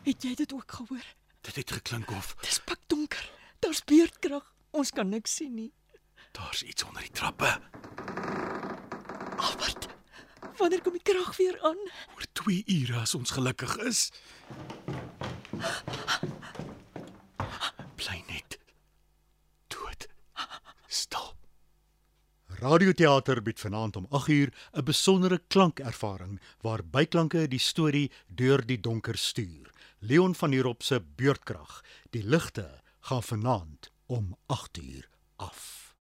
Het jy dit ook gehoor? Dit het geklink of Dis pikdonker. Daar's beurtkrag. Ons kan niks sien nie. daar's iets onder die trappe. Albert, wanneer kom die krag weer aan? Oor 2 ure as ons gelukkig is. Bly net dood stil. Radioteater bied vanaand om 8uur 'n besondere klankervaring waar byklanke die storie deur die donker stuur. Leon van Heerop se Beurtkrag. Die ligte gaan vanaand om 8uur af.